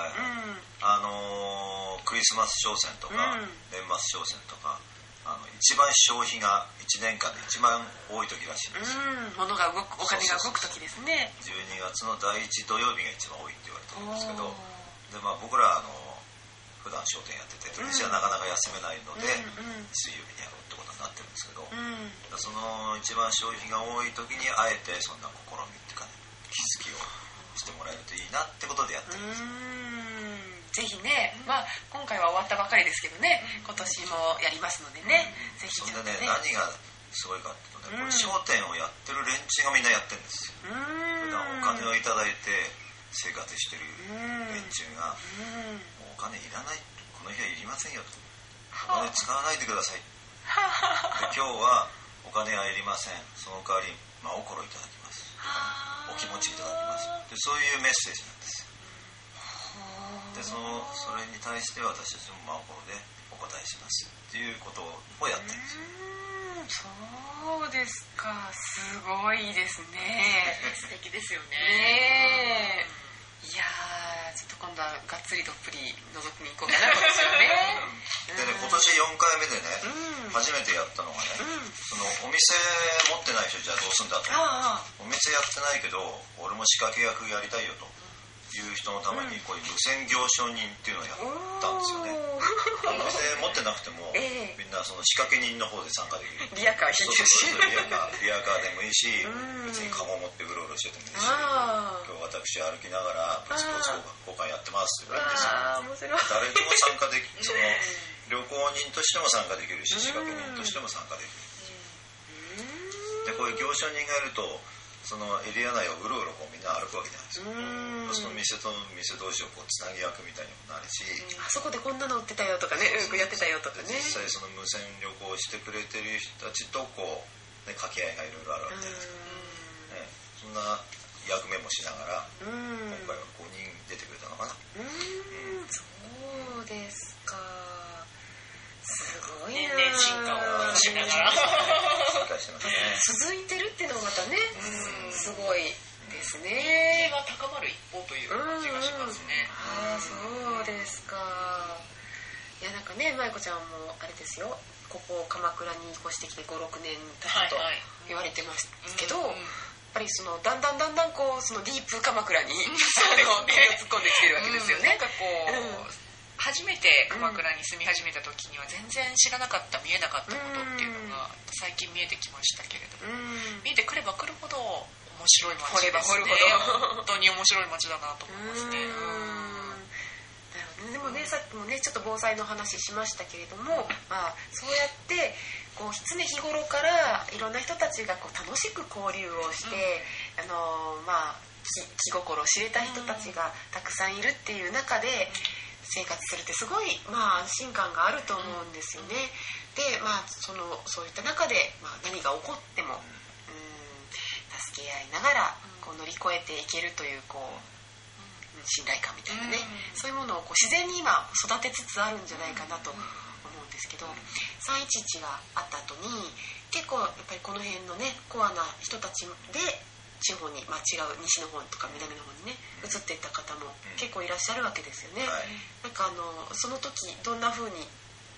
クリスマス商戦とか、年末商戦とか、一番消費が1年間で一番多い時らしいんですよ。 物が動く、お金が動く時ですね。 12月の第1土曜日が一番多いって言われてるんですけど、で僕ら普段商店やってて、土日はなかなか休めないので、水曜日にやろうってことになってるんですけど、その一番消費が多い時にあえてそんな試みっていうかね、気づきをしてもらえるといいなってことでやってるんですよ。 ぜひね、まあ今回は終わったばかりですけどね、今年もやりますのでね、ぜひちょっとね。 そんでね、何がすごいかっていうとね、これ商店をやってる連中がみんなやってるんですよ。普段お金をいただいて生活してる連中が、もうお金いらない、この日はいりませんよと、お金使わないでください。で今日はお金はいりません、その代わり真心いただきます、お気持ちいただきますで、そういうメッセージなんですよ。でそれに対して私たちも真心でお答えしますっていうことをやってるんですよ。 そうですか、すごいですね。 素敵ですよね。 いやー、ちょっと今度はがっつりどっぷり覗きに行こうかな、今年はね。 でね、今年4回目でね、初めてやったのがね、そのお店持ってない人じゃあどうすんだと、お店やってないけど俺も仕掛け役やりたいよという人のためにこういう無線行商人っていうのをやったんですよね。お店持ってなくても、みんなその仕掛け人の方で参加できる。 リアカー引いてるし、 リアカーでもいいし、別にカゴ持ってうろうろしててもいいし、今日私歩きながらスポーツ交換やってますって言われるんですよ。誰でも参加できる、その旅行人としても参加できるし、仕掛け人としても参加できる。でこういう行商人がいるとそのエリア内をうろうろこうみんな歩くわけじゃないですか。そうすると店と店同士をこうつなぎ役みたいにもなるし、 あそこでこんなの売ってたよとかね、やってたよとかね。 実際その無線旅行してくれてる人たちとこう、ね、掛け合いがいろいろあるわけじゃないですか、ね、そんな役目もしながら今回は5人出てくれたのかな。 そうですか、すごいな。 年々進化をしながら続いてるっていうのがまたね、すごいですね。 人気が高まる一方という感じがしますね。 そうですか。いやなんかね、舞子ちゃんもあれですよ、ここ鎌倉に越してきて 5,6 年経つと言われてますけど、やっぱりそのだんだんこうそのディープ鎌倉に首を突っ込んできてるわけですよね。 なんかこう、初めて鎌倉に住み始めた時には全然知らなかった、見えなかったことっていうのが最近見えてきましたけれども、見えてくればくるほど面白い街ですね。本当に面白い街だなと思いますね。 でもね、さっきもねちょっと防災の話しましたけれども、そうやってこう常日頃からいろんな人たちがこう楽しく交流をして、気心を知れた人たちがたくさんいるっていう中で生活するってすごい安心感があると思うんですよね。でそういった中で、何が起こっても助け合いながらこう乗り越えていけるという信頼感みたいなね、そういうものをこう自然に今育てつつあるんじゃないかなと思うんですけど、311があった後に結構やっぱりこの辺のねコアな人たちで地方に、違う西の方とか南の方にね移っていった方も結構いらっしゃるわけですよね。なんかその時どんな風に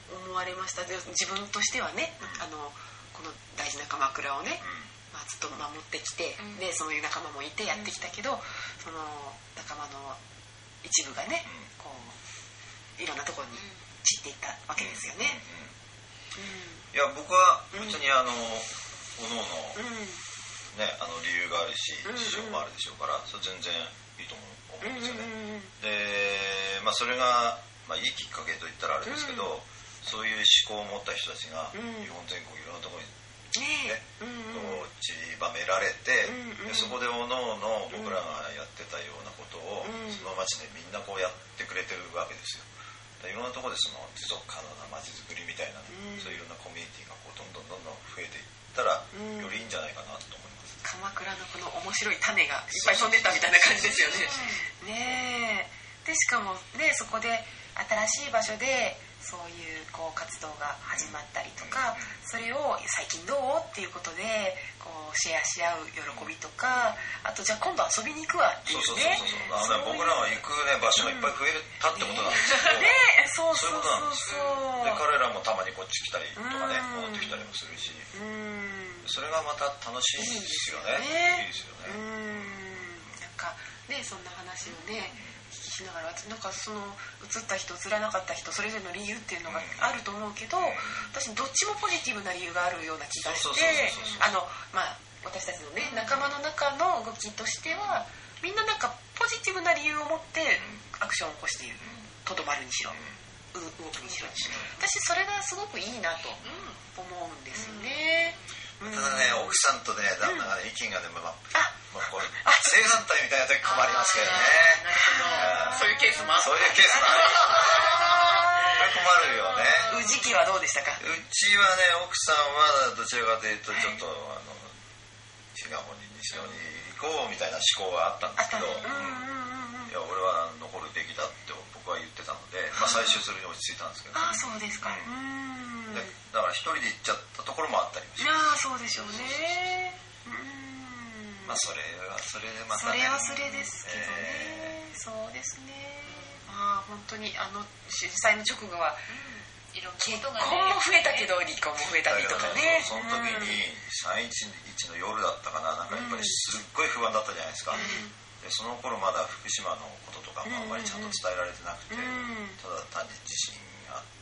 思われました？で自分としてはね、この大事な鎌倉をね、ずっと守ってきて、でそういう仲間もいてやってきたけど、その仲間の一部がね、こういろんなところに散っていったわけですよね。 いや僕は別におのおのね、理由があるし事情もあるでしょうから、それ全然いいと思うんですよね。で、それが、いいきっかけといったらあれですけど、そういう思考を持った人たちが日本全国いろんなところにね、散りばめられて、でそこでおのおの僕らがやってたようなことを、その町でみんなこうやってくれてるわけですよ。いろんなところでその持続可能な町づくりみたいな、そういういろんなコミュニティがこうどんどん増えていったら、よりいいんじゃないかなと思います。 鎌倉のこの面白い種がいっぱい飛んでったみたいな感じですよね。ねえ。でしかもね、そこで新しい場所でそういうこう活動が始まったりとか、それを最近どうっていうことでこうシェアし合う喜びとか、あとじゃあ今度遊びに行くわっていうね。 僕らが行くね場所がいっぱい増えたってことなんですけど、そういうことなんですよ。で彼らもたまにこっち来たりとかね、戻ってきたりもするし、それがまた楽しいですよね。いいですよね。 なんかね、そんな話をね聞きながら、なんかその映った人映らなかった人それぞれの理由っていうのがあると思うけど、私どっちもポジティブな理由があるような気がして、私たちのね仲間の中の動きとしてはみんななんかポジティブな理由を持ってアクションを起こしている。とどまるにしろ動くにしろ、私それがすごくいいなと思うんですよね。 ただね、奥さんとね旦那がね意見がねこう正反対みたいな時困りますけどね。 そういうケースもある。 そういうケースもある。困るよね。 時期はどうでしたか？ うちはね、奥さんはどちらかというとちょっと東に西の方に行こうみたいな思考があったんですけど、いや俺は残るべきだって僕は言ってたので、最終それに落ち着いたんですけど、 そうですか。 だから一人で行っちゃったところもあったりもします。そうでしょうね。 それはそれでまたね。 それはそれですけどね。そうですね。本当に震災の直後は結婚も増えたけど離婚も増えたりとかね。 その時に311の夜だったかな、なんかやっぱりすっごい不安だったじゃないですか。でその頃まだ福島のこととかもあんまりちゃんと伝えられてなくて、ただ単に地震があって、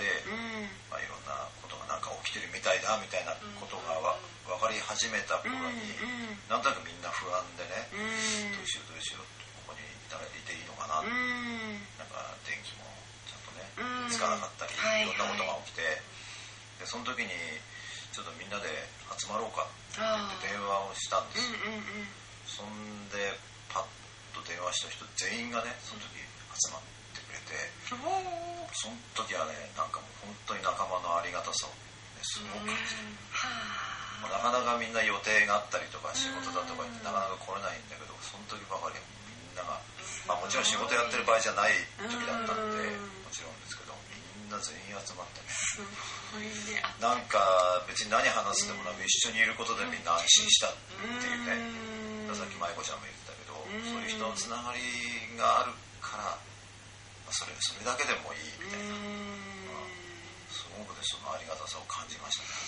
いろんなことがなんか起きてるみたいだみたいなことが分かり始めた頃に、なんとなくみんな不安でね、どうしようここにいていいのかな、なんか電気もちゃんとねつかなかったり、いろんなことが起きて、でその時にちょっとみんなで集まろうかって言って電話をしたんですよ。そんでパッと電話した人全員がねその時集まってくれて、その時はねなんかもう本当に仲間のありがたさを、ね、すごく感じて、なかなかみんな予定があったりとか仕事だとか言ってなかなか来れないんだけど、その時ばかりみんなが、もちろん仕事やってる場合じゃない時だったんでもちろんですけど、みんな全員集まってね、なんか別に何話すでもなく一緒にいることでみんな安心したっていうね、さっき舞子ちゃんも言ってたけど、そういう人のつながりがあるから、それだけでもいいみたいな、すごくそのありがたさを感じましたね。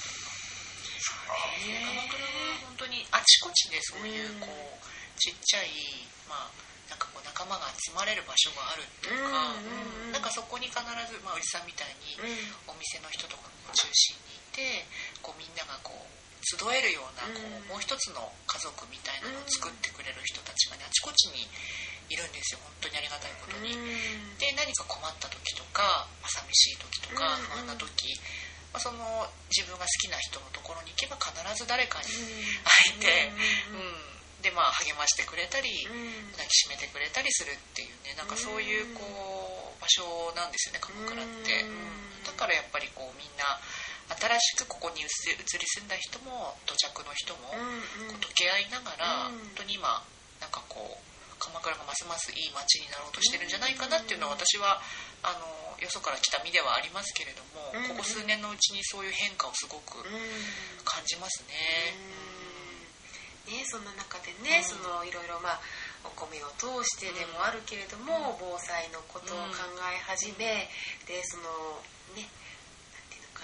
鎌倉は本当にあちこちでそういうこうちっちゃいなんかこう仲間が集まれる場所があるっていうか、なんかそこに必ずおじさんみたいにお店の人とかが中心にいて、こうみんながこう集えるようなこうもう一つの家族みたいなのを作ってくれる人たちがねあちこちにいるんですよ、本当にありがたいことに。で何か困った時とか寂しい時とか不安な時、その自分が好きな人のところに行けば必ず誰かに会えて、で励ましてくれたり抱きしめてくれたりするっていうね、なんかそういうこう場所なんですよね鎌倉って。だからやっぱりこうみんな新しくここに移り住んだ人も土着の人もこう溶け合いながら、本当に今なんかこう鎌倉がますますいい街になろうとしてるんじゃないかなっていうのは、私はよそから来た身ではありますけれども、ここ数年のうちにそういう変化をすごく感じますね。 そんな中でね、そのいろいろお米を通してでもあるけれども、防災のことを考え始め、でそのね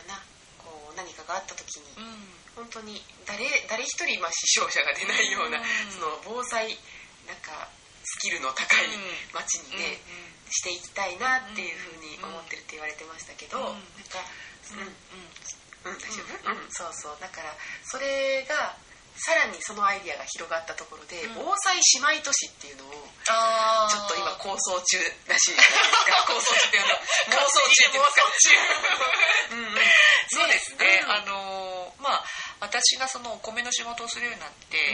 かな、こう何かがあった時に、本当に誰一人死傷者が出ないような、その防災なんかスキルの高い町にね、していきたいなっていうふうに思ってるって言われてましたけど、なんか大丈夫？そうそう、だからそれがさらにそのアイディアが広がったところで、防災姉妹都市っていうのをちょっと今構想中らしいです構想中っていうの妄想中そうですね。私がそのお米の仕事をするようになって、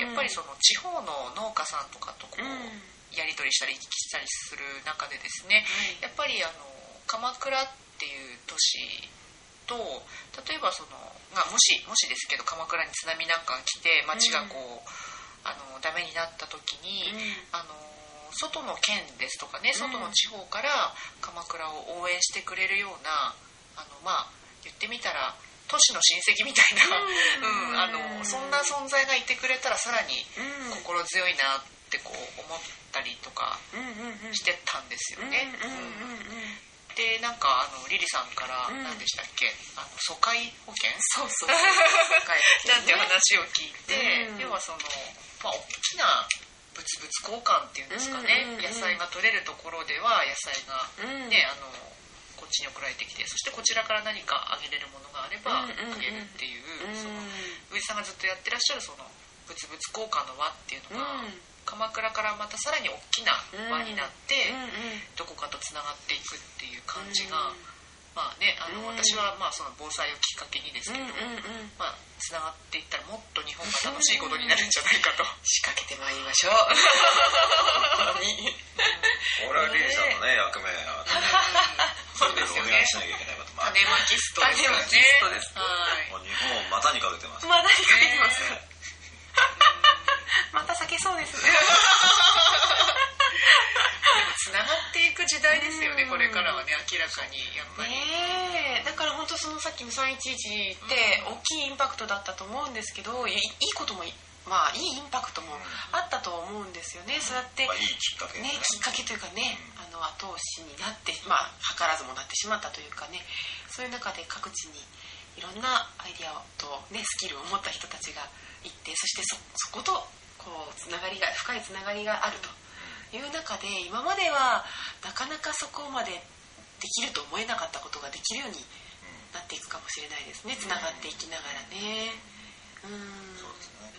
やっぱりその地方の農家さんとかとこうやり取りしたり行き来したりする中でですね、やっぱり鎌倉っていう都市と、例えばそのもしですけど鎌倉に津波なんかが来て町がこうダメになった時に、外の県ですとかね、外の地方から鎌倉を応援してくれるような言ってみたら都市の親戚みたいな、そんな存在がいてくれたらさらに心強いなってこう思ったりとかしてたんですよね。でなんかリリさんから何でしたっけ、疎開保険そうなんていう話を聞いて、要はその大きな物々交換っていうんですかね、野菜が取れるところでは野菜がね、こっちに送られてきて、そしてこちらから何かあげれるものがあればあげるっていう、その宇治さんがずっとやってらっしゃるその物々交換の輪っていうのが、鎌倉からまたさらに大きな輪になって、どこかとつながっていくっていう感じが、私はその防災をきっかけにですけど、つながっていったらもっと日本が楽しいことになるんじゃないかと仕掛けてまいりましょう。 本当にこれはリリーさんのね役目はそうですよね、お願いしなきゃいけないこともある。 種まきストですよね。 もう日本を股にかけてます。 股にかけてます。また避けそうですね。 でもつながっていく時代ですよね、これからはね、明らかにやっぱり。 だから本当そのさっきの311って大きいインパクトだったと思うんですけど、いいこともいいインパクトもあったと思うんですよね。そうやっていいきっかけね、きっかけというかね、後押しになって、図らずもなってしまったというかね、そういう中で各地にいろんなアイディアとねスキルを持った人たちがいて、そしてそことこう深いつながりがあるという中で、今まではなかなかそこまでできると思えなかったことができるようになっていくかもしれないですね、つながっていきながらね。 そうですね。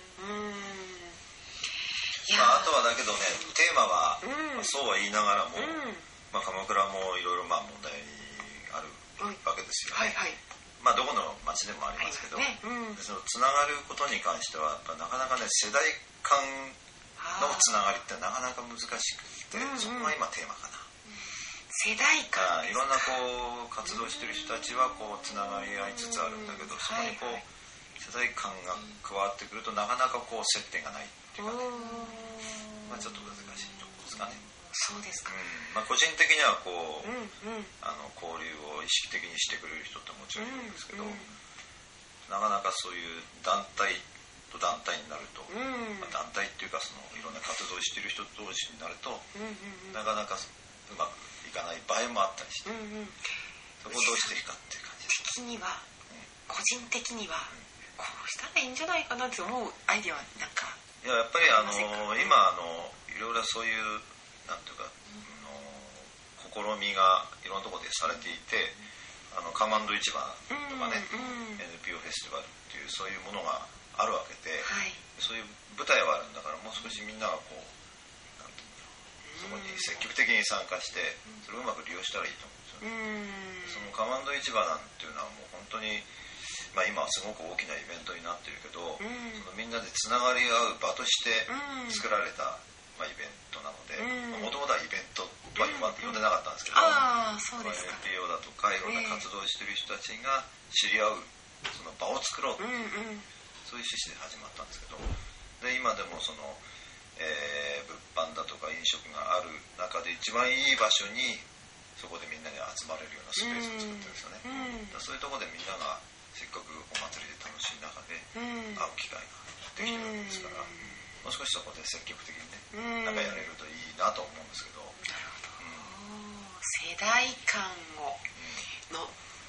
あとはだけどね、テーマは、そうは言いながらも、鎌倉もいろいろ問題あるわけですよね。どこの町でもありますけど、そのつながることに関してはなかなかね、世代間のつながりってなかなか難しくて、そこが今テーマかな。 世代間、 いろんなこう活動してる人たちはこうつながり合いつつあるんだけど、そこにこう世代間が加わってくるとなかなかこう接点がないっていうかね、ちょっと難しいところですかね。 そうですか。 個人的にはこう、交流を意識的にしてくれる人ってもちろんいるんですけど、なかなかそういう団体と団体になると、団体っていうかそのいろんな活動してる人同士になると、なかなかうまくいかない場合もあったりして、そこをどうしていくかっていう感じです。 個人的にはこうしたらいいんじゃないかなって思うアイデアはなんか。 やっぱり今いろいろそういうなんていうか、試みがいろんなところでされていて、カマンド市場とかね、NPO フェスティバルっていうそういうものがあるわけで、そういう舞台はあるんだから、もう少しみんながこうなんていうの、そこに積極的に参加してそれをうまく利用したらいいと思うんですよね。そのカマンド市場なんていうのはもう本当に今はすごく大きなイベントになってるけど、そのみんなでつながり合う場として作られた、イベントなので、もともとはイベントとは呼んでなかったんですけど、NPO だとかいろんな活動してる人たちが知り合うその場を作ろうっていう、そういう趣旨で始まったんですけど、で今でもその、物販だとか飲食がある中で一番いい場所にそこでみんなに集まれるようなスペースを作ってるんですよね。そういうところでみんながせっかくお祭りで楽しい中で会う機会ができるわけですから、もう少しそこで積極的にね、なんかやれるといいなと思うんですけど。 世代間の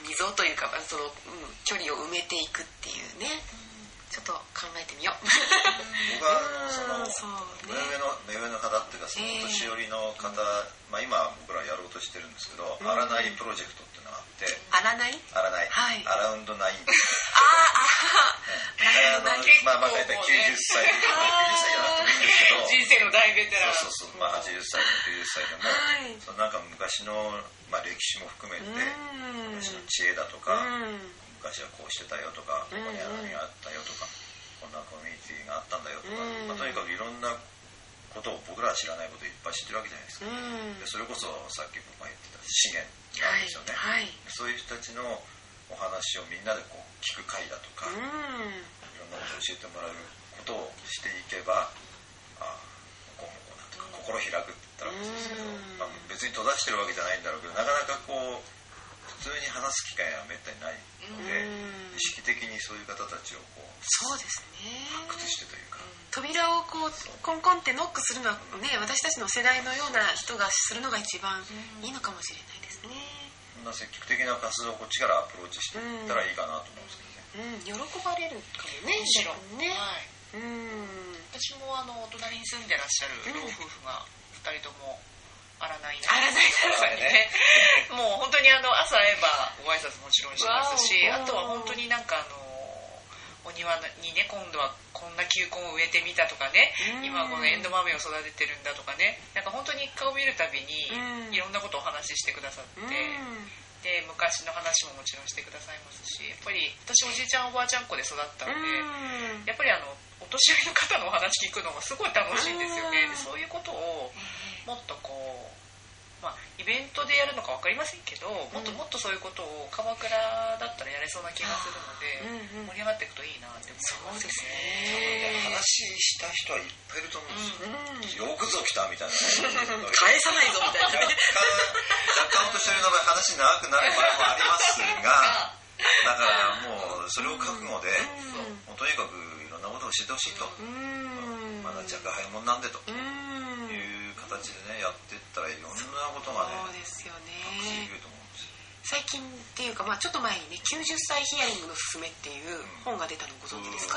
溝というかその、距離を埋めていくっていうね、ちょっと考えてみよう。 僕は目上の方っていうかそのお年寄りの方、今僕らやろうとしてるんですけど、アラナイプロジェクトっていうのがあって、 アラナイ、 はい、アラウンドナイン、大体90歳、90歳じゃなくてもいいんですけど、 人生の大ベテラン、 そう80歳90歳でも、そのなんか昔の、歴史も含めて昔の知恵だとか、昔はこうしてたよとか、ここには何があったよとか、こんなコミュニティがあったんだよとか、とにかくいろんなことを僕らは知らないことをいっぱい知ってるわけじゃないですか。でそれこそさっき僕が言ってた資源なんですよね。そういう人たちのお話をみんなでこう聞く会だとか、いろんなことを教えてもらうことをしていけば、こうなんとか心開くって言ったらですけど、別に閉ざしてるわけじゃないんだろうけど、なかなかこう普通に話す機会はめったにないので、意識的にそういう方たちをこうそうですね、 発掘してというか、 扉をこうコンコンってノックするのはね、私たちの世代のような人がするのが一番いいのかもしれないですね。 そんな積極的な活動をこっちからアプローチしていったらいいかなと思うんですけどね。 喜ばれるかもね、 もちろんね。私も隣に住んでらっしゃる老夫婦が2人とも荒ないさんにね、もう本当に朝会えばご挨拶もちろんしますし、あとは本当になんかお庭にね、今度はこんな球根を植えてみたとかね、今このエンド豆を育ててるんだとかね、なんか本当に顔見るたびにいろんなことをお話ししてくださって、で昔の話ももちろんしてくださいますし、やっぱり私おじいちゃんおばあちゃん子で育ったので、やっぱりお年寄りの方のお話聞くのがすごい楽しいんですよね。でそういうことをもっとこう、イベントでやるのか分かりませんけど、もっともっとそういうことを鎌倉だったらやれそうな気がするので、盛り上がっていくといいなって思いますね。 話した人はいっぱいいると思うんですよ。よくぞ来たみたいな、 返さないぞみたいな。 若干お年寄りの場合話長くなる場合もありますが、だからもうそれを覚悟で、もうとにかくいろんなことを教えてほしいと、まだ若輩者なんでという形でね、やっていったらいろんなことがね、 そうですよね、 できると思うんですよ。 最近っていうか、ちょっと前にね、90歳ヒアリングのすすめっていう本が出たのご存知ですか？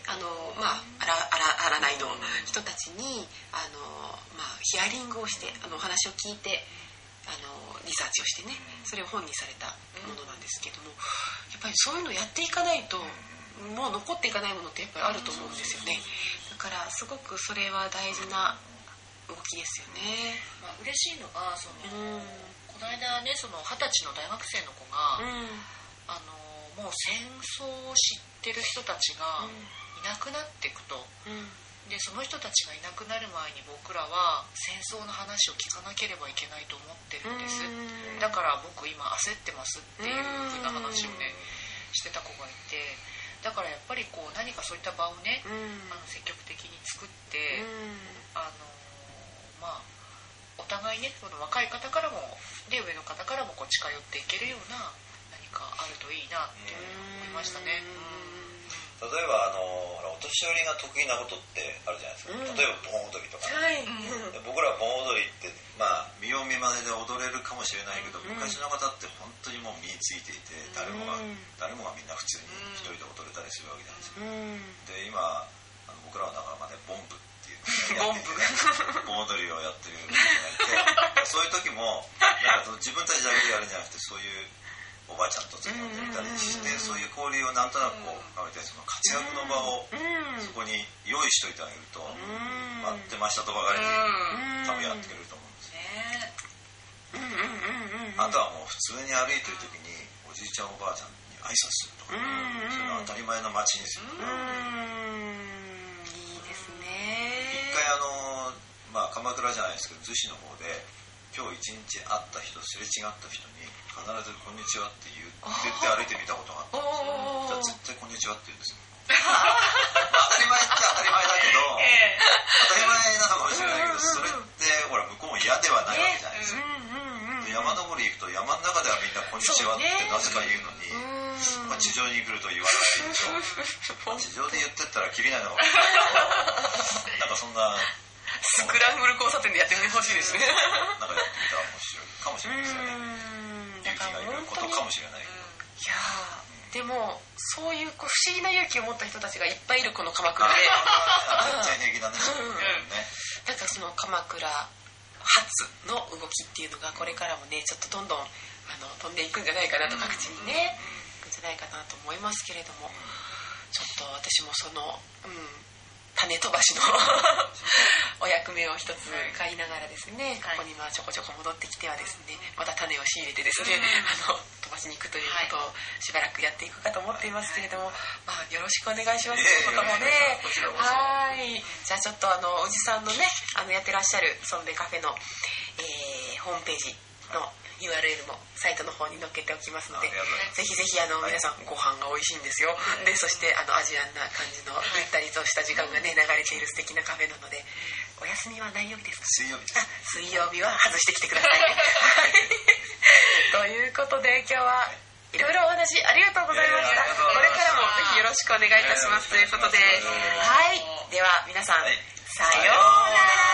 アラナイの人たちにヒアリングをしてお話を聞いてリサーチをしてね、それを本にされたものなんですけども、やっぱりそういうのやっていかないともう残っていかないものってやっぱりあると思うんですよね。だからすごくそれは大事な動きですよね。 嬉しいのがこの間ね、その20歳の大学生の子が、もう戦争を知ってる人たちがいなくなっていくと、でその人たちがいなくなる前に僕らは戦争の話を聞かなければいけないと思ってるんです、だから僕今焦ってますっていう風な話をねしてた子がいて、だからやっぱりこう何かそういった場をね、積極的に作って、お互いね、その若い方からもで上の方からもこう近寄っていけるような何かあるといいなって思いましたね。 例えばお年寄りが得意なことってあるじゃないですか、例えば盆踊りとか、僕ら盆踊りって見よう見まねで踊れるかもしれないけど、昔の方って本当にもう身についていて、誰もがみんな普通に一人で踊れたりするわけじゃないですか。で今僕らは仲間でボンブっていう盆踊りをやってる人がいて、そういう時もなんか自分たちだけでやるんじゃなくて、そういうおばあちゃんとつながってみたりして、そういう交流をなんとなくこう深めて、その活躍の場をそこに用意しといてあげると、待ってましたとばかりに多分やってくれると思うんですよ。あとはもう普通に歩いてる時におじいちゃんおばあちゃんに挨拶するとか、それが当たり前の街にするとか、 いいですね。 一回鎌倉じゃないですけど逗子の方で、今日一日会った人、すれ違った人に必ずこんにちはって言って歩いてみたことがあったんですよ。じゃあ絶対こんにちはって言うんですよ。当たり前っちゃ当たり前だけど、当たり前なのかもしれないけど、それってほら向こうも嫌ではないわけじゃないですか。山登り行くと山の中ではみんなこんにちはってなぜか言うのに、地上に来ると言わないでしょ。地上で言ってったらきりないのかもしれないけど、なんかそんなスクランブル交差点でやってみてほしいですね。 なんかやってみたら面白いかもしれないですよね。勇気がいることかもしれないけど。 いやでもそういう不思議な勇気を持った人たちがいっぱいいるこの鎌倉で全然平気だね。 なんかその鎌倉発の動きっていうのがこれからもねちょっとどんどん飛んでいくんじゃないかなと各地にねいくんじゃないかなと思いますけれども、ちょっと私もその種飛ばしのお役目を一つ買いながらですね、ここにちょこちょこ戻ってきてはですね、また種を仕入れてですね、飛ばしに行くということをしばらくやっていくかと思っていますけれども、よろしくお願いしますということもね。はい。じゃあちょっとおじさんのねやってらっしゃるソンベカフェの、ホームページのURL もサイトの方に載っけておきますので、ぜひぜひ皆さんご飯が美味しいんですよ。でそしてアジアンな感じのゆったりとした時間がね流れている素敵なカフェなので、お休みは何曜日ですか？ 水曜日です。 水曜日は外してきてくださいね。ということで今日はいろいろお話ありがとうございました。これからもぜひよろしくお願いいたしますということで、はい、では皆さん、さようなら。